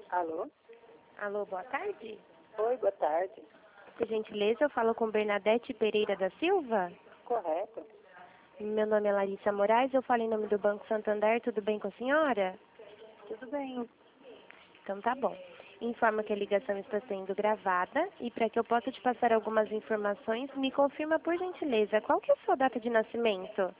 Alô? Alô, boa tarde. Oi, boa tarde. Por gentileza, eu falo com Bernadette Pereira da Silva. Correto. Meu nome é Larissa Moraes, eu falo em nome do Banco Santander, tudo bem com a senhora? Tudo bem. Então tá bom. Informo que a ligação está sendo gravada e para que eu possa te passar algumas informações, me confirma por gentileza, qual que é a sua data de nascimento?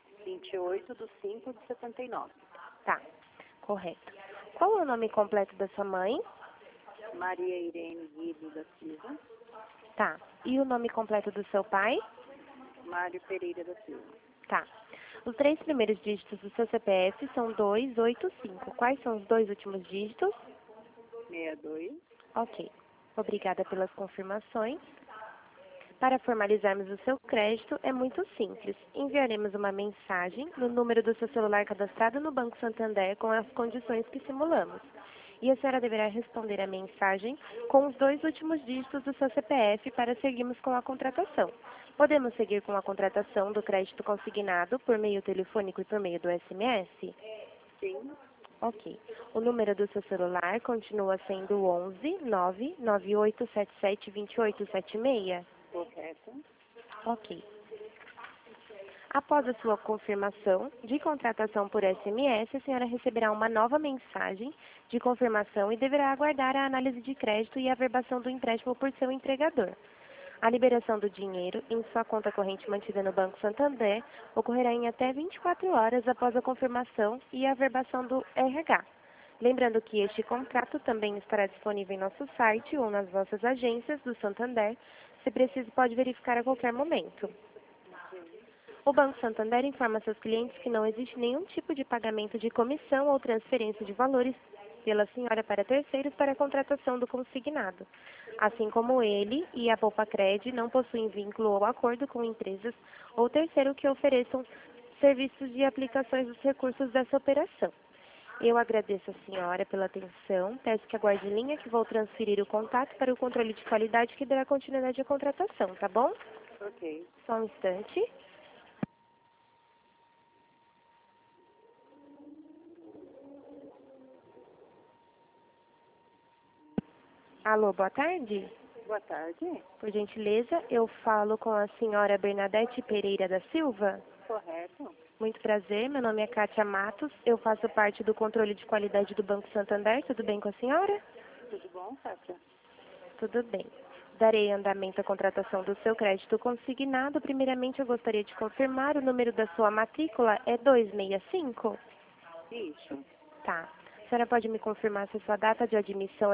28/5/79. Tá, correto. Qual é o nome completo da sua mãe? Maria Irene Guido da Silva. Tá. E o nome completo do seu pai? Mário Pereira da Silva. Tá. Os 3 primeiros dígitos do seu CPF são 285. Quais são os 2 últimos dígitos? 62. Ok. Obrigada pelas confirmações. Para formalizarmos o seu crédito, é muito simples. Enviaremos uma mensagem no número do seu celular cadastrado no Banco Santander com as condições que simulamos. E a senhora deverá responder a mensagem com os 2 últimos dígitos do seu CPF para seguirmos com a contratação. Podemos seguir com a contratação do crédito consignado por meio telefônico e por meio do SMS? Sim. Ok. O número do seu celular continua sendo 11 99877 2876? Correto. Ok. Após a sua confirmação de contratação por SMS, a senhora receberá uma nova mensagem de confirmação e deverá aguardar a análise de crédito e a averbação do empréstimo por seu entregador. A liberação do dinheiro em sua conta corrente mantida no Banco Santander ocorrerá em até 24 horas após a confirmação e a averbação do RH. Lembrando que este contrato também estará disponível em nosso site ou nas nossas agências do Santander. Se preciso, pode verificar a qualquer momento. O Banco Santander informa seus clientes que não existe nenhum tipo de pagamento de comissão ou transferência de valores pela senhora para terceiros para a contratação do consignado. Assim como ele e a Poupacred não possuem vínculo ou acordo com empresas ou terceiro que ofereçam serviços de aplicações dos recursos dessa operação. Eu agradeço a senhora pela atenção, peço que aguarde em linha que vou transferir o contato para o controle de qualidade que dará continuidade à contratação, tá bom? Ok. Só um instante. Alô, boa tarde. Boa tarde. Por gentileza, eu falo com a senhora Bernadette Pereira da Silva. Correto. Muito prazer, meu nome é Kátia Matos, eu faço parte do controle de qualidade do Banco Santander, tudo bem com a senhora? Tudo bom, Kátia? Tudo bem. Darei andamento à contratação do seu crédito consignado. Primeiramente, eu gostaria de confirmar o número da sua matrícula é 265? Isso. Tá. A senhora pode me confirmar se sua data de admissão é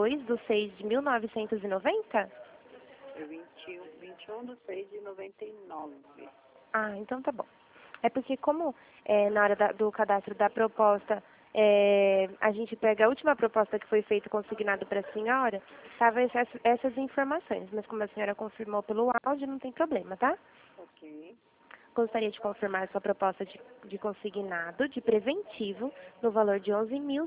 22/6/1990? É 21/6/99. Ah, então tá bom. É porque como na hora do cadastro da proposta, a gente pega a última proposta que foi feita consignado para a senhora, estava essas informações, mas como a senhora confirmou pelo áudio, não tem problema, tá? Ok. Gostaria de confirmar sua proposta de consignado de preventivo no valor de R$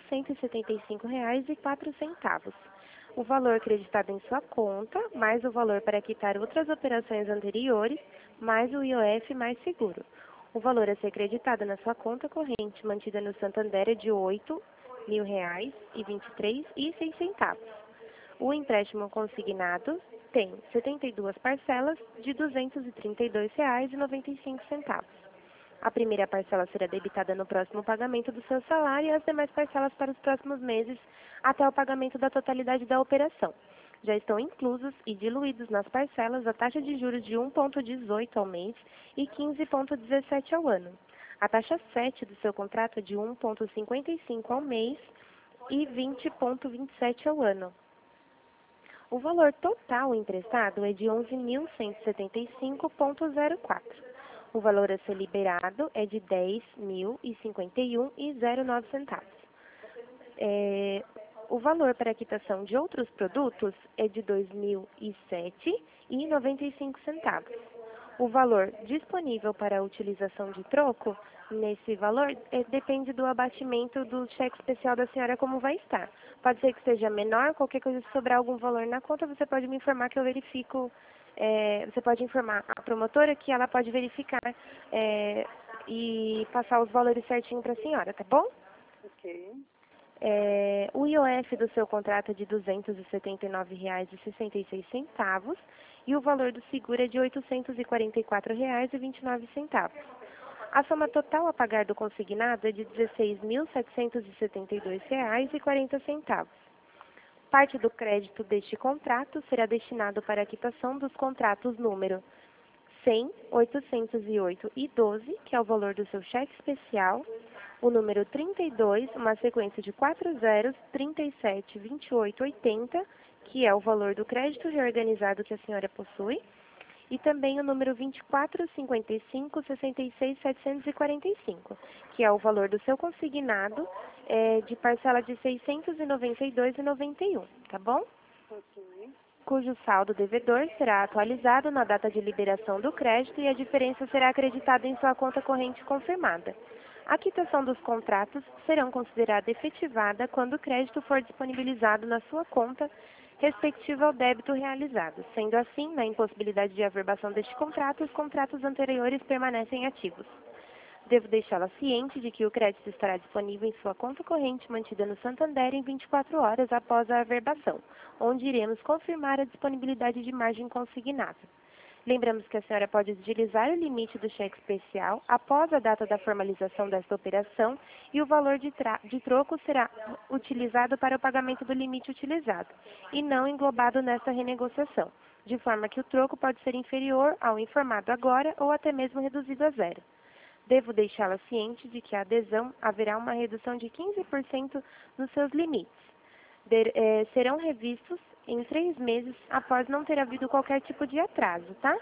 11.175,04. O valor acreditado em sua conta, mais o valor para quitar outras operações anteriores, mais o IOF mais seguro. O valor a ser acreditado na sua conta corrente mantida no Santander é de R$ 8.000,23,06. O empréstimo consignado tem 72 parcelas de R$ 232,95. A primeira parcela será debitada no próximo pagamento do seu salário e as demais parcelas para os próximos meses até o pagamento da totalidade da operação. Já estão inclusos e diluídos nas parcelas a taxa de juros de 1,18 ao mês e 15,17 ao ano. A taxa 7 do seu contrato é de 1,55 ao mês e 20,27 ao ano. O valor total emprestado é de 11.175,04. O valor a ser liberado é de 10.051,09 centavos. O valor para a quitação de outros produtos é de 2.007,95 centavos. O valor disponível para a utilização de troco, nesse valor, depende do abatimento do cheque especial da senhora como vai estar. Pode ser que seja menor, qualquer coisa, se sobrar algum valor na conta, você pode me informar que eu verifico, você pode informar a promotora que ela pode verificar e passar os valores certinho para a senhora, tá bom? Ok. O IOF do seu contrato é de R$ 279,66 e o valor do seguro é de R$ 844,29. A soma total a pagar do consignado é de R$ 16.772,40. Parte do crédito deste contrato será destinado para a quitação dos contratos número 100, 808 e 12, que é o valor do seu cheque especial, o número 32, uma sequência de 4 zeros, 37, 28, 80, que é o valor do crédito reorganizado que a senhora possui, e também o número 24, 55, 66, 745, que é o valor do seu consignado de parcela de R$ 692,91, tá bom? Ok. Cujo saldo devedor será atualizado na data de liberação do crédito e a diferença será acreditada em sua conta corrente confirmada. A quitação dos contratos serão considerada efetivada quando o crédito for disponibilizado na sua conta respectiva ao débito realizado. Sendo assim, na impossibilidade de averbação deste contrato, os contratos anteriores permanecem ativos. Devo deixá-la ciente de que o crédito estará disponível em sua conta corrente mantida no Santander em 24 horas após a averbação, onde iremos confirmar a disponibilidade de margem consignada. Lembramos que a senhora pode utilizar o limite do cheque especial após a data da formalização desta operação e o valor de troco será utilizado para o pagamento do limite utilizado e não englobado nesta renegociação, de forma que o troco pode ser inferior ao informado agora ou até mesmo reduzido a zero. Devo deixá-la ciente de que a adesão haverá uma redução de 15% nos seus limites. Serão revistos em 3 meses após não ter havido qualquer tipo de atraso, tá?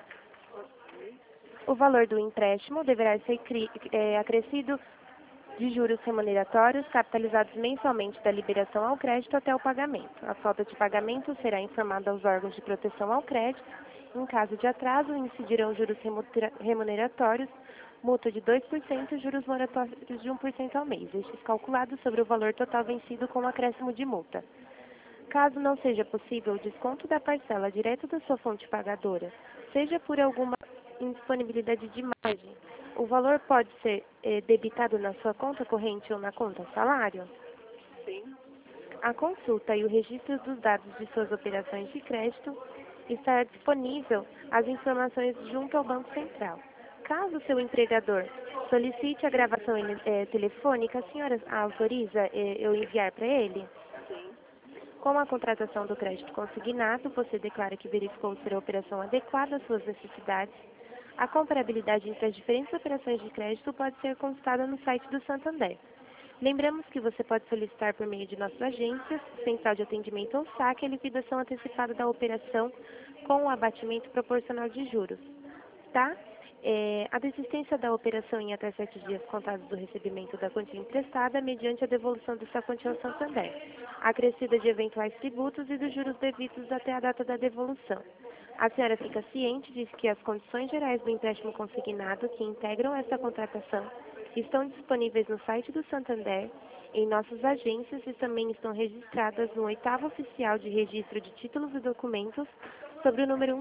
O valor do empréstimo deverá ser acrescido de juros remuneratórios capitalizados mensalmente da liberação ao crédito até o pagamento. A falta de pagamento será informada aos órgãos de proteção ao crédito. Em caso de atraso, incidirão juros remuneratórios, multa de 2% e juros moratórios de 1% ao mês, estes calculados sobre o valor total vencido com acréscimo de multa. Caso não seja possível o desconto da parcela direto da sua fonte pagadora, seja por alguma indisponibilidade de margem, o valor pode ser debitado na sua conta corrente ou na conta salário? Sim. A consulta e o registro dos dados de suas operações de crédito estará disponível as informações junto ao Banco Central. Caso seu empregador solicite a gravação telefônica, a senhora autoriza eu enviar para ele? Sim. Com a contratação do crédito consignado, você declara que verificou ser a operação adequada às suas necessidades. A comparabilidade entre as diferentes operações de crédito pode ser consultada no site do Santander. Lembramos que você pode solicitar por meio de nossas agências, Central de Atendimento ou saque, a liquidação antecipada da operação com o abatimento proporcional de juros, tá? A desistência da operação em até 7 dias contados do recebimento da quantia emprestada mediante a devolução dessa quantia ao Santander, acrescida de eventuais tributos e dos juros devidos até a data da devolução. A senhora fica ciente de que as condições gerais do empréstimo consignado que integram essa contratação estão disponíveis no site do Santander, em nossas agências e também estão registradas no 8º Oficial de Registro de Títulos e Documentos sobre o número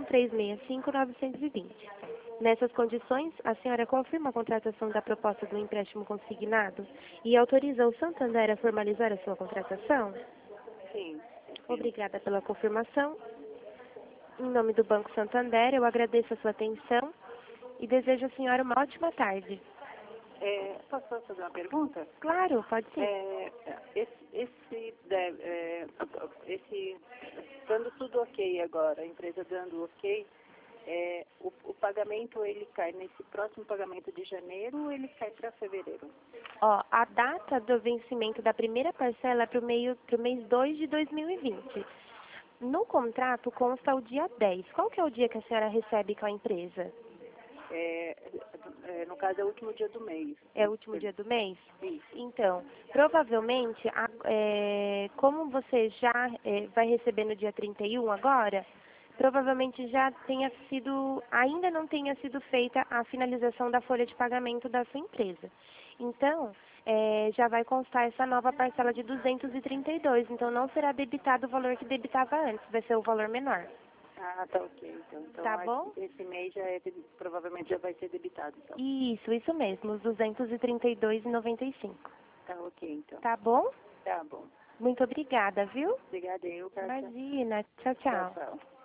1365920. Nessas condições, a senhora confirma a contratação da proposta do empréstimo consignado e autoriza o Santander a formalizar a sua contratação? Sim. Obrigada pela confirmação. Em nome do Banco Santander, eu agradeço a sua atenção e desejo à senhora uma ótima tarde. Posso fazer uma pergunta? Claro, pode sim. Dando tudo ok agora, a empresa dando ok, o pagamento ele cai nesse próximo pagamento de janeiro ou ele cai para fevereiro? A data do vencimento da primeira parcela é para o mês 2 de 2020. No contrato consta o dia 10. Qual que é o dia que a senhora recebe com a empresa? No caso, é o último dia do mês. É o último dia do mês? Isso. Então, provavelmente, como você já vai receber no dia 31 agora, provavelmente ainda não tenha sido feita a finalização da folha de pagamento da sua empresa. Então, já vai constar essa nova parcela de 232, então não será debitado o valor que debitava antes, vai ser o valor menor. Ah, tá ok. Então Tá bom? esse mês provavelmente já vai ser debitado. Então. Isso mesmo, os 232,95. Tá ok, então. Tá bom? Tá bom. Muito obrigada, viu? Obrigada, eu, Kátia. Imagina. Tchau, Tchau, tchau. tchau.